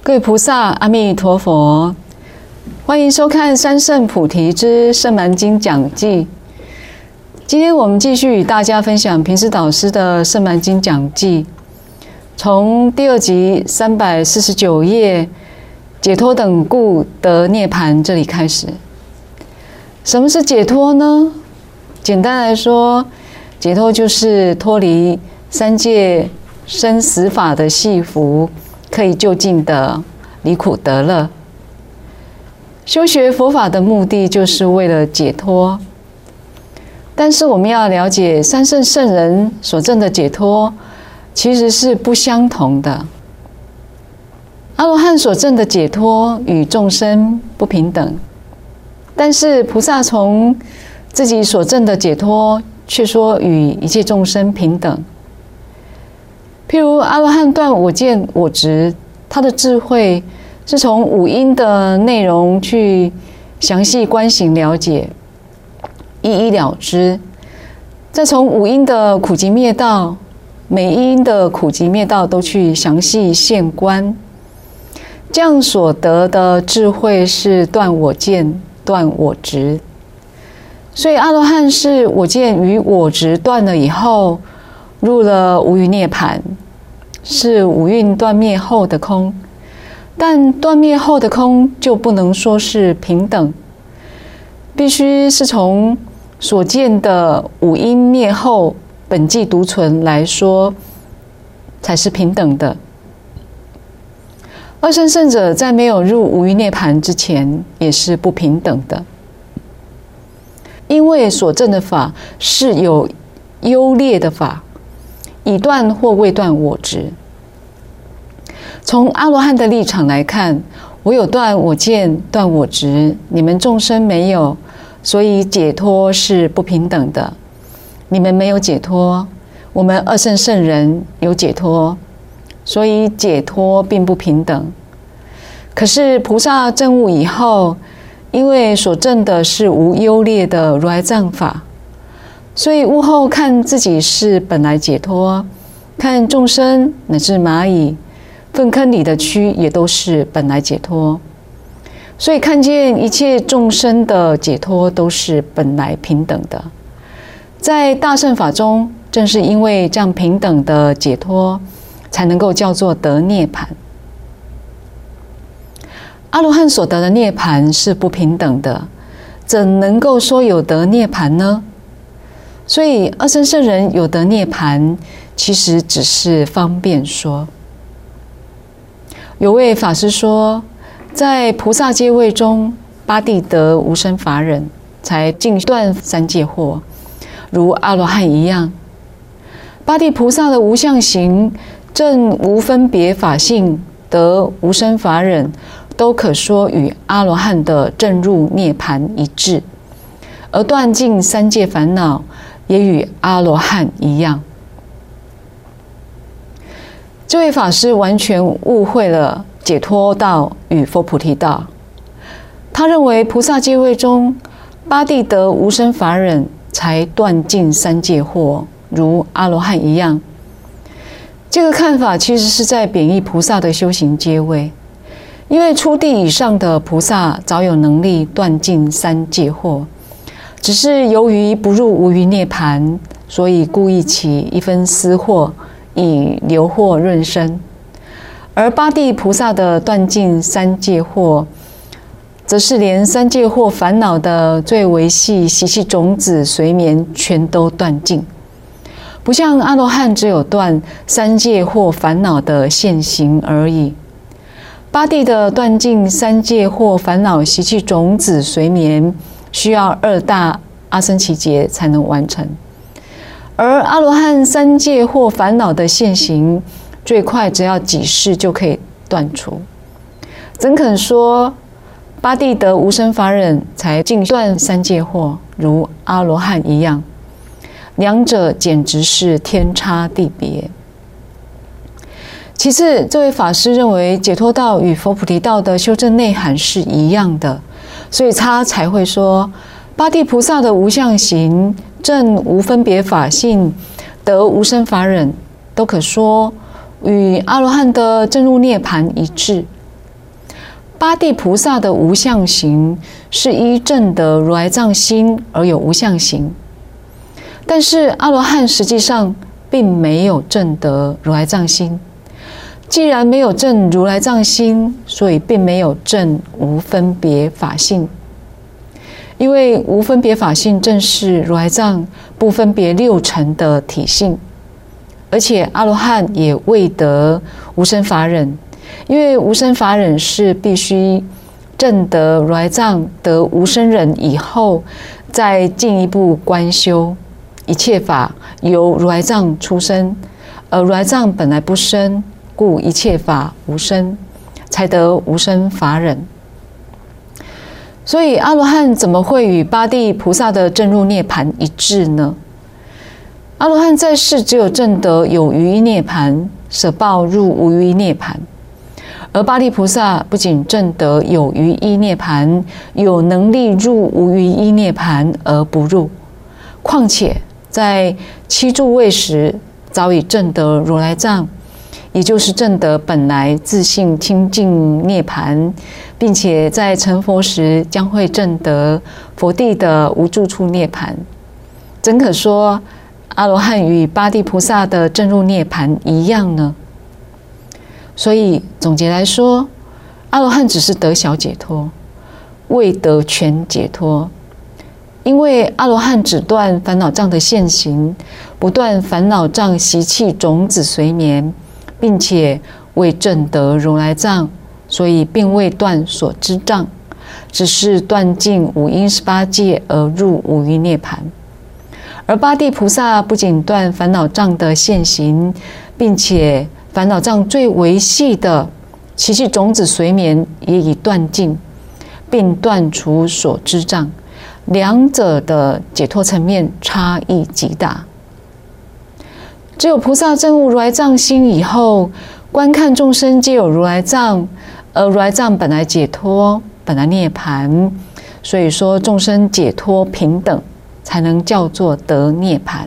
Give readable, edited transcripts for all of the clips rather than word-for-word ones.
各位菩萨，阿弥陀佛！欢迎收看《三圣菩提之圣蛮经讲记》。今天我们继续与大家分享平师导师的《圣蛮经讲记》，从第二集349页“解脱等故得涅盘”这里开始。什么是解脱呢？简单来说，解脱就是脱离三界生死法的系缚，可以就近的离苦得乐。修学佛法的目的就是为了解脱，但是我们要了解三圣圣人所证的解脱其实是不相同的。阿罗汉所证的解脱与众生不平等，但是菩萨从自己所证的解脱却说与一切众生平等。譬如阿罗汉断我见我执，他的智慧是从五阴的内容去详细观行了解，一一了之，再从五阴的苦集灭道，每一阴的苦集灭道都去详细现观，这样所得的智慧是断我见、断我执。所以阿罗汉是我见与我执断了以后，入了无余涅盘，是五蕴断灭后的空。但断灭后的空就不能说是平等，必须是从所见的五阴灭后本寂独存来说，才是平等的。二圣圣者在没有入无余涅盘之前，也是不平等的，因为所证的法是有优劣的法，已断或未断我执。从阿罗汉的立场来看，我有断我见、断我执，你们众生没有，所以解脱是不平等的。你们没有解脱，我们二圣圣人有解脱，所以解脱并不平等。可是菩萨证悟以后，因为所证的是无优劣的如来藏法，所以悟后看自己是本来解脱，看众生乃至蚂蚁粪坑里的蛆也都是本来解脱，所以看见一切众生的解脱都是本来平等的。在大乘法中，正是因为这样平等的解脱，才能够叫做得涅盘。阿罗汉所得的涅盘是不平等的，怎能够说有得涅盘呢？所以二圣圣人有得涅盘，其实只是方便说。有位法师说，在菩萨阶位中，八地得无生法忍，才尽断三界惑，如阿罗汉一样。八地菩萨的无相行，证无分别法性，得无生法忍，都可说与阿罗汉的证入涅盘一致，而断尽三界烦恼，也与阿罗汉一样。这位法师完全误会了解脱道与佛菩提道。他认为菩萨阶位中，八地得无生法忍，才断尽三界惑，如阿罗汉一样。这个看法其实是在贬义菩萨的修行阶位，因为初地以上的菩萨早有能力断尽三界惑，只是由于不入无余涅盘，所以故意起一分私惑，以流惑润身。而八地菩萨的断尽三界惑，则是连三界惑烦恼的最微细习气种子随眠全都断尽，不像阿罗汉只有断三界惑烦恼的现行而已。八地的断尽三界惑烦恼习气种子随眠，需要二大阿僧祇劫才能完成。而阿罗汉三界惑烦恼的现行，最快只要几世就可以断除，怎肯说八地得无生法忍才尽断三界惑，如阿罗汉一样？两者简直是天差地别。其次，这位法师认为解脱道与佛菩提道的修正内涵是一样的，所以他才会说八地菩萨的无相行，证无分别法性，得无生法忍，都可说与阿罗汉的证入涅盘一致， 八地菩萨的无相行是依证得如来藏心而有无相行，但是阿罗汉实际上并没有证得如来藏心。既然没有证如来藏心，所以并没有证无分别法性。因为无分别法性正是如来藏不分别六尘的体性，而且阿罗汉也未得无生法忍，因为无生法忍是必须证得如来藏得无生忍以后，再进一步观修一切法由如来藏出生，而如来藏本来不生，故一切法无生，才得无生法忍。所以阿罗汉怎么会与八地菩萨的证入涅盘一致呢？阿罗汉在世只有证得有余依涅盘，舍报入无余依涅盘，而八地菩萨不仅证得有余依涅盘，有能力入无余依涅盘而不入，况且在七住位时早已证得如来藏，也就是证得本来自性清净涅盘，并且在成佛时将会证得佛地的无住处涅盘。怎可说阿罗汉与八地菩萨的证入涅盘一样呢？所以总结来说，阿罗汉只是得小解脱，未得全解脱。因为阿罗汉只断烦恼障的现行，不断烦恼障习气种子随眠，并且未证得如来藏，所以并未断所知障，只是断尽五阴18界而入无余涅盘。而八地菩萨不仅断烦恼障的现行，并且烦恼障最微细的习气种子随眠也已断尽，并断除所知障，两者的解脱层面差异极大。只有菩萨证悟如来藏心以后，观看众生皆有如来藏，而如来藏本来解脱，本来涅盘，所以说众生解脱平等，才能叫做得涅盘。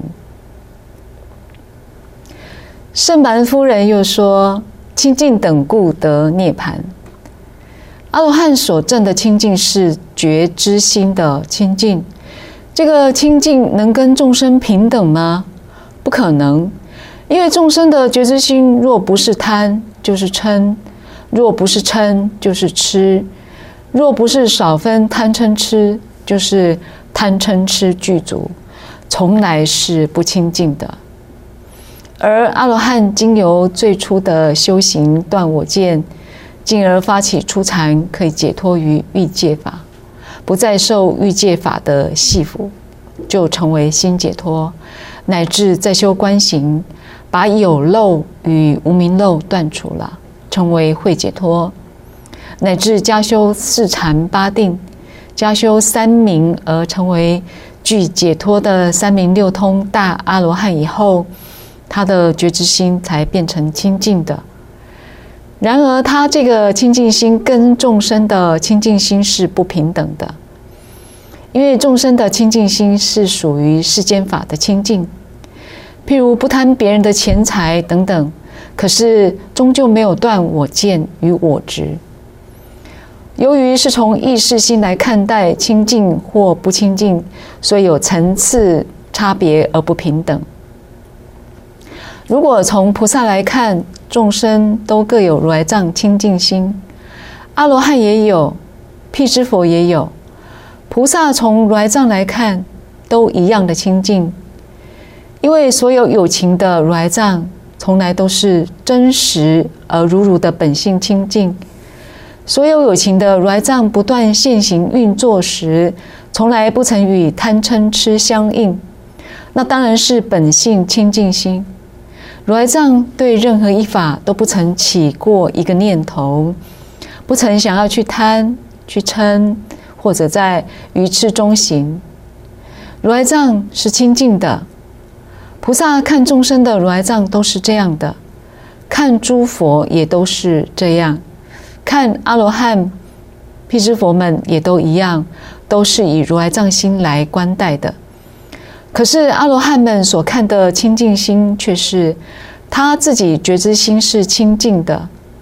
圣蛮夫人又说，清净等故得涅盘。阿罗汉所证的清净是觉知心的清净，这个清净能跟众生平等吗？不可能，因为众生的觉知心若不是贪就是嗔，若不是嗔就是痴，若不是少分贪嗔痴，就是贪嗔痴具足，从来是不清净的。而阿罗汉经由最初的修行断我见，进而发起初禅，可以解脱于欲界法，不再受欲界法的系缚，就成为心解脱，乃至再修观行，把有漏与无明漏断除了，成为慧解脱，乃至加修四禅八定，加修三明而成为具解脱的三明六通大阿罗汉以后，他的觉知心才变成清净的。然而他这个清净心跟众生的清净心是不平等的，因为众生的清净心是属于世间法的清净，譬如不贪别人的钱财等等，可是终究没有断我见与我执。由于是从意识心来看待清净或不清净，所以有层次差别而不平等。如果从菩萨来看，众生都各有如来藏清净心，阿罗汉也有，辟支佛也有，菩萨从如来藏来看都一样的清净。因为所有有情的如来藏从来都是真实而如如的本性清净，所有有情的如来藏不断现行运作时，从来不曾与贪嗔痴相应，那当然是本性清净心。如来藏对任何一法都不曾起过一个念头，不曾想要去贪去嗔，或者在愚痴中行。如来藏是清净的，菩萨看众生的如来藏都是这样的，看诸佛也都是这样，看阿罗汉辟支佛们也都一样，都是以如来藏心来观待的。可是阿罗汉们所看的清净心却是他自己觉知心是清净的，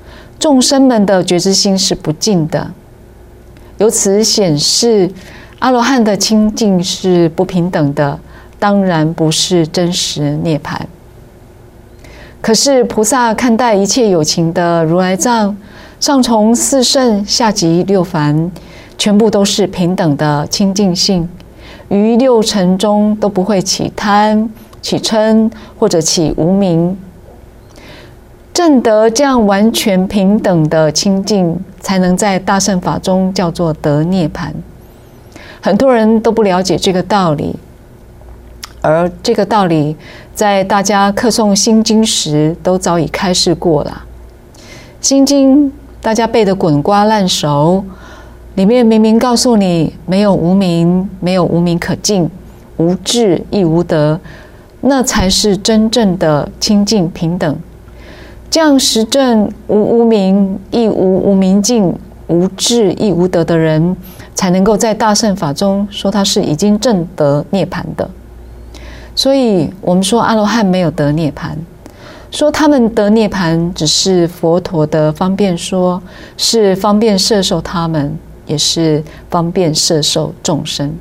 众生们的觉知心是不净的，由此显示阿罗汉的清净是不平等的，当然不是真实涅槃。可是菩萨看待一切有情的如来藏，上从四圣，下及六凡，全部都是平等的清净性，于六尘中都不会起贪、起嗔或者起无明。证得这样完全平等的清净，才能在大乘法中叫做得涅槃。很多人都不了解这个道理，而这个道理在大家课诵心经时都早已开示过了。心经大家背得滚瓜烂熟，里面明明告诉你，没有无明，没有无明可尽，无智亦无得，那才是真正的清净平等。这样实证无无明，亦无无明尽，无智亦无得的人，才能够在大乘法中说他是已经证得涅槃的。所以我们说阿罗汉没有得涅槃，说他们得涅槃只是佛陀的方便说，是方便摄受他们，也是方便摄受众生。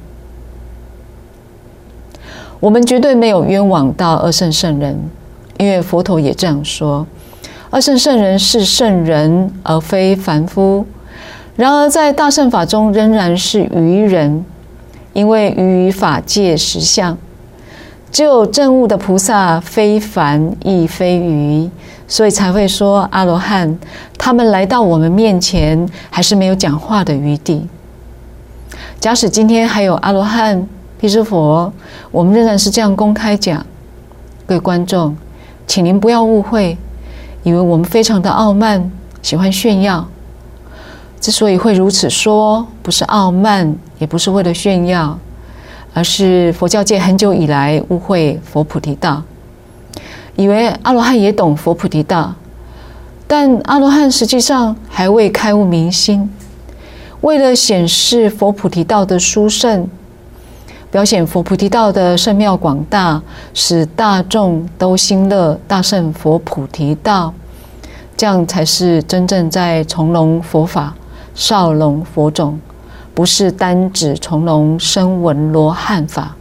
我们绝对没有冤枉到二乘圣人，因为佛陀也这样说，二乘圣人是圣人，而非凡夫。然而在大乘法中仍然是愚人，因为愚于法界实相。只有证悟的菩萨，非凡亦非愚，所以才会说阿罗汉他们来到我们面前，还是没有讲话的余地。假使今天还有阿罗汉、辟支佛，我们仍然是这样公开讲。各位观众，请您不要误会，以为我们非常的傲慢，喜欢炫耀。之所以会如此说，不是傲慢，也不是为了炫耀，而是佛教界很久以来误会佛菩提道，以为阿罗汉也懂佛菩提道，但阿罗汉实际上还未开悟明心。为了显示佛菩提道的殊胜，表现佛菩提道的圣妙广大，使大众都心乐大乘佛菩提道，这样才是真正在从容佛法，少容佛种，不是单指从容声闻罗汉法。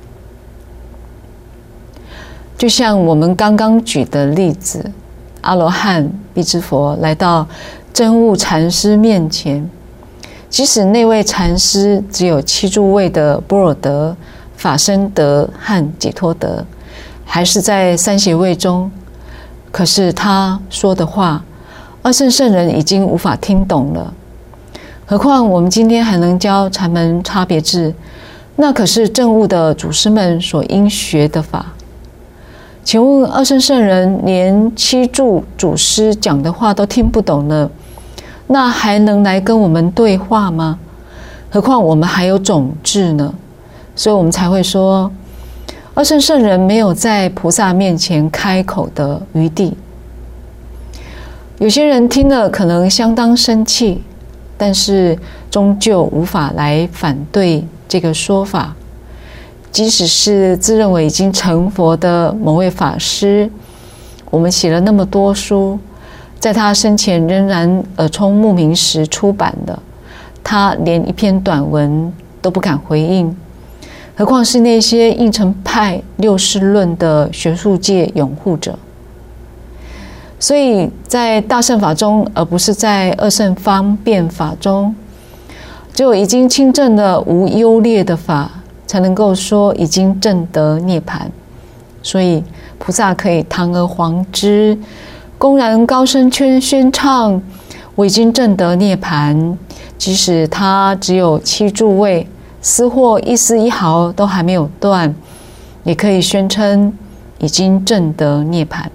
就像我们刚刚举的例子，阿罗汉、辟支佛来到真悟禅师面前，即使那位禅师只有7诸位的般若德、法身德和解脱德，还是在三邪位中，可是他说的话，二乘圣人已经无法听懂了。何况我们今天还能教禅门差别智，那可是证悟的祖师们所应学的法。请问二乘圣人连7柱祖师讲的话都听不懂了，那还能来跟我们对话吗？何况我们还有种智呢，所以我们才会说，二乘圣人没有在菩萨面前开口的余地。有些人听了可能相当生气，但是终究无法来反对这个说法。即使是自认为已经成佛的某位法师，我们写了那么多书，在他生前仍然耳聪目明时出版的，他连一篇短文都不敢回应，何况是那些应成派六世论的学术界拥护者。所以在大乘法中，而不是在二乘方便法中，只有已经亲证了无优劣的法，才能够说已经证得涅槃。所以菩萨可以堂而皇之，公然高声宣唱，我已经证得涅槃，即使他只有7诸位，丝或一丝一毫都还没有断，也可以宣称已经证得涅槃。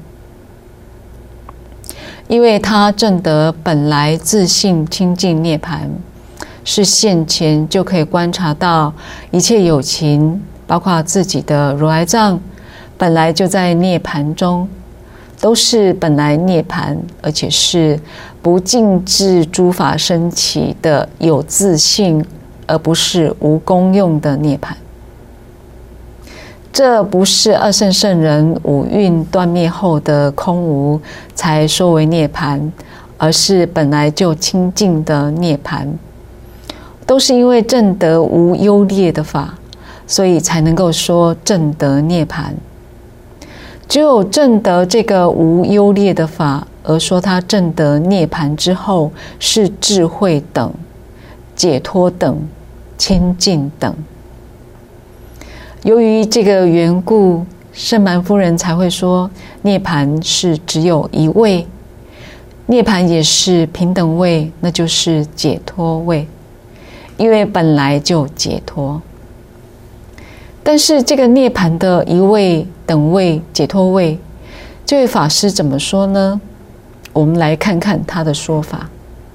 因为他证得本来自性清净涅槃，是现前就可以观察到一切有情，包括自己的如来藏，本来就在涅槃中，都是本来涅槃，而且是不尽至诸法生起的有自性，而不是无功用的涅槃。这不是二乘圣人五蕴断灭后的空无才说为涅槃， 而是本来就清净的涅槃。都是因为证得无优劣的法，所以才能够说证得涅槃。只有证得这个无优劣的法，而说它证得涅槃之后是智慧等、解脱等、清净等。由于这个缘故，圣蛮夫人才会说涅槃是只有一位，涅槃也是平等位，那就是解脱位，因为本来就解脱。但是这个涅槃的一位、等位、解脱位，这位法师怎么说呢？我们来看看他的说法。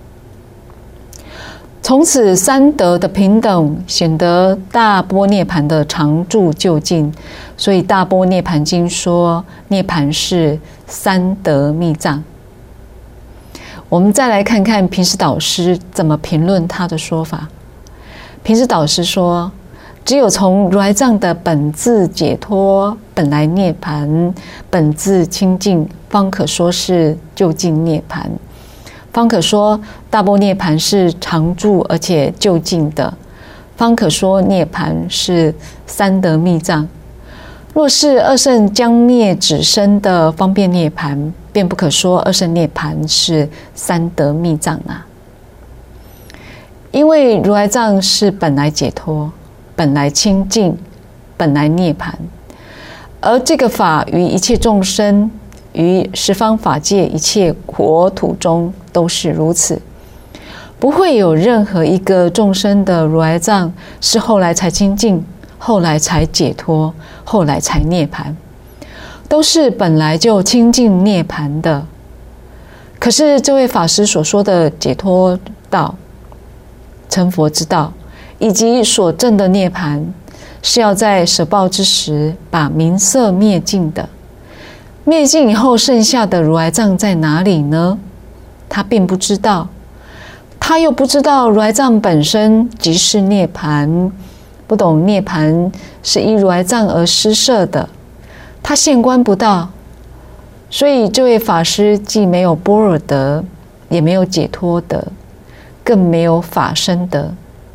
从此三德的平等，显得大般涅槃的常住究竟，所以大般涅槃经说涅槃是三德密藏。我们再来看看平时导师怎么评论他的说法。平时导师说，只有从如来藏的本自解脱、本来涅槃、本自清净，方可说是究竟涅槃，方可说大般涅槃是常住而且究竟的，方可说涅槃是三德密藏。若是二圣将灭止生的方便涅槃，便不可说二圣涅槃是三德密藏啊。因为如来藏是本来解脱、本来清净、本来涅槃，而这个法于一切众生、于十方法界一切国土中都是如此，不会有任何一个众生的如来藏是后来才清净、后来才解脱、后来才涅槃，都是本来就清净涅槃的。可是这位法师所说的解脱道、成佛之道，以及所证的涅槃，是要在舍报之时把名色灭尽的。灭尽以后剩下的如来藏在哪里呢？他并不知道，他又不知道如来藏本身即是涅槃，不懂涅槃是依如来藏而施设的，他现观不到。所以这位法师既没有般若德，也没有解脱德，更没有法身德。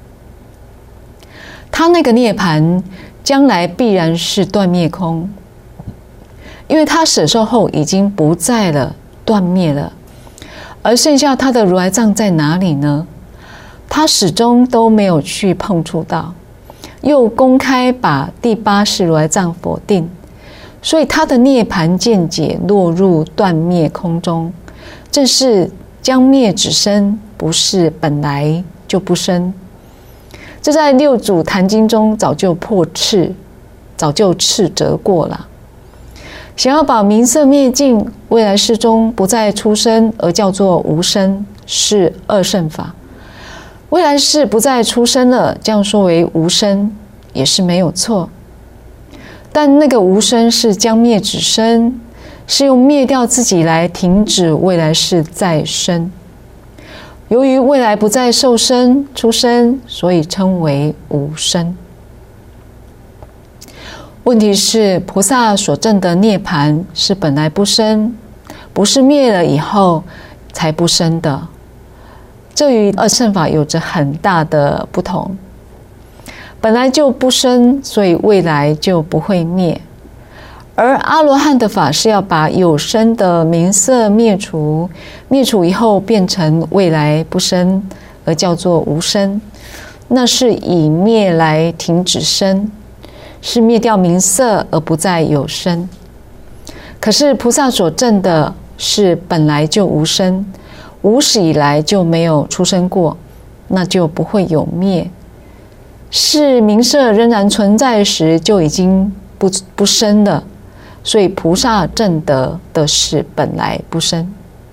他那个涅槃将来必然是断灭空，因为他舍受后已经不在了，断灭了。而剩下他的如来藏在哪里呢？他始终都没有去碰触到，又公开把第八世如来藏否定，所以他的涅槃见解落入断灭空中，正是将灭止生，不是本来就不生。这在六祖坛经中早就破斥，早就斥责过了。想要把名色灭尽，未来世中不再出生，而叫做无生，是二圣法。未来世不再出生了，这样说为无生也是没有错。但那个无生是将灭止生，是用灭掉自己来停止未来世再生。由于未来不再受生出生，所以称为无生。问题是菩萨所证的涅槃是本来不生，不是灭了以后才不生的，这与二乘法有着很大的不同。本来就不生，所以未来就不会灭。而阿罗汉的法是要把有生的名色灭除，灭除以后变成未来不生，而叫做无生。那是以灭来停止生，是灭掉名色而不再有生。可是菩萨所证的是本来就无生，无始以来就没有出生过，那就不会有灭。是名色仍然存在时就已经不生了。所以菩萨证得的是本来不生。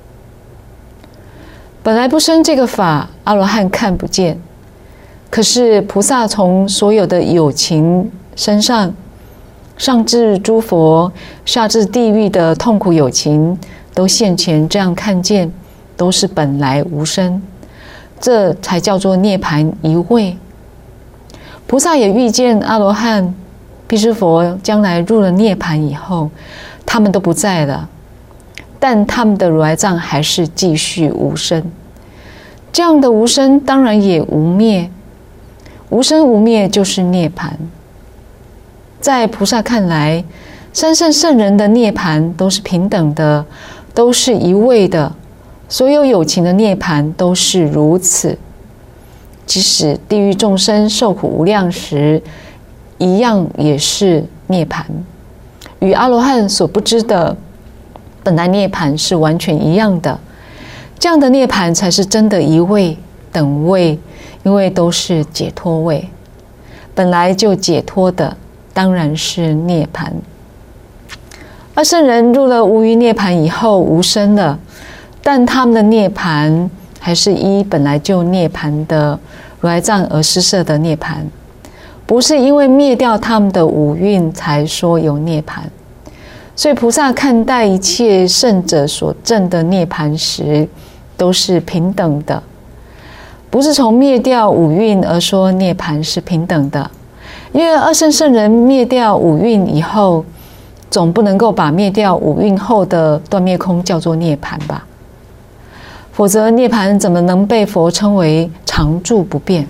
本来不生这个法，阿罗汉看不见，可是菩萨从所有的有情身上，上至诸佛，下至地狱的痛苦有情，都现前这样看见，都是本来无生，这才叫做涅槃一位。菩萨也遇见阿罗汉、辟支佛将来入了涅槃以后，他们都不在了， 但他们的如来藏还是继续无生。这样的无生当然也无灭，无生无灭就是涅槃。在菩萨看来，三圣圣人的涅槃都是平等的，都是一味的，所有有情的涅槃都是如此。即使地狱众生受苦无量时，一样也是涅槃，与阿罗汉所不知的本来涅槃是完全一样的。这样的涅槃才是真的一位等位，因为都是解脱位，本来就解脱的当然是涅槃。二圣人入了无余涅槃以后无生了，但他们的涅槃还是依本来就涅槃的如来藏而施设的涅槃，不是因为灭掉他们的五蕴才说有涅槃。所以菩萨看待一切圣者所证的涅槃时，都是平等的，不是从灭掉五蕴而说涅槃是平等的。因为二圣圣人灭掉五蕴以后，总不能够把灭掉五蕴后的断灭空叫做涅槃吧？否则涅槃怎么能被佛称为常住不变？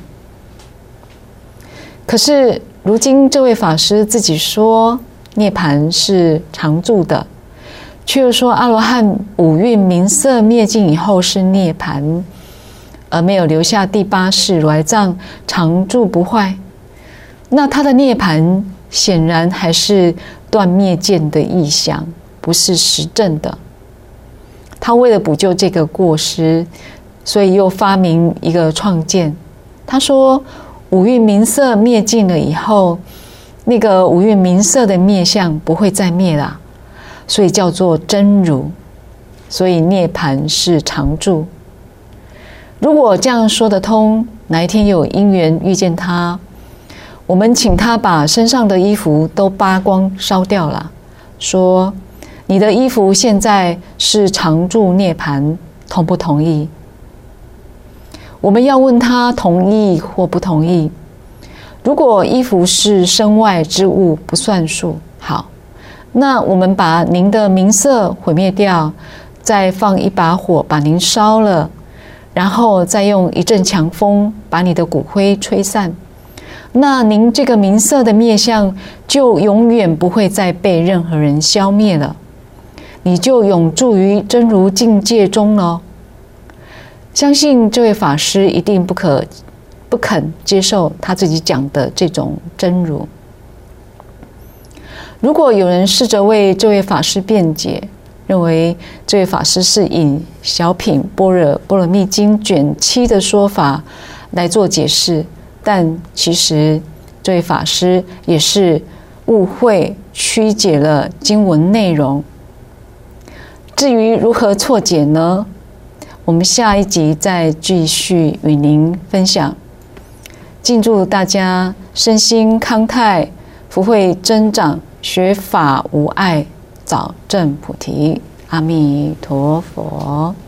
可是如今这位法师自己说涅槃是常住的，却又说阿罗汉五蕴名色灭尽以后是涅槃，而没有留下第八世如来藏常住不坏。那他的涅槃显然还是断灭见的意象，不是实证的。他为了补救这个过失，所以又发明一个创见。他说五蕴名色灭尽了以后，那个五蕴名色的灭相不会再灭了，所以叫做真如，所以涅槃是常住。如果这样说得通，哪一天有因缘遇见他，我们请他把身上的衣服都扒光烧掉了，说你的衣服现在是常住涅槃，同不同意？我们要问他同意或不同意。如果衣服是身外之物，不算数，好，那我们把您的名色毁灭掉，再放一把火把您烧了，然后再用一阵强风把你的骨灰吹散，那您这个名色的灭相就永远不会再被任何人消灭了，你就永住于真如境界中了。相信这位法师一定不肯接受他自己讲的这种真如。如果有人试着为这位法师辩解，认为这位法师是以小品般若波罗蜜经卷7的说法来做解释，但其实这位法师也是误会曲解了经文内容。至于如何错解呢？我们下一集再继续与您分享。敬祝大家身心康泰，福慧增长，学法无碍，早证菩提。阿弥陀佛。